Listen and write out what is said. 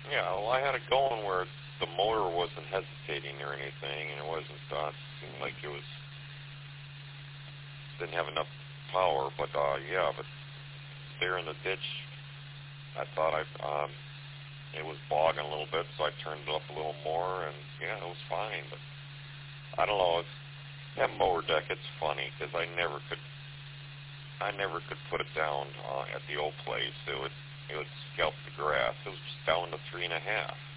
Yeah, well, I had it going where the motor wasn't hesitating or anything, and it wasn't, seemed like it was, didn't have enough power, but, yeah, but there in the ditch, I thought it was bogging a little bit, so I turned it up a little more, and, yeah, it was fine, but I don't know, that mower deck, it's funny, because I never could put it down, at the old place. It would scalp the grass. It was just down to 3.5.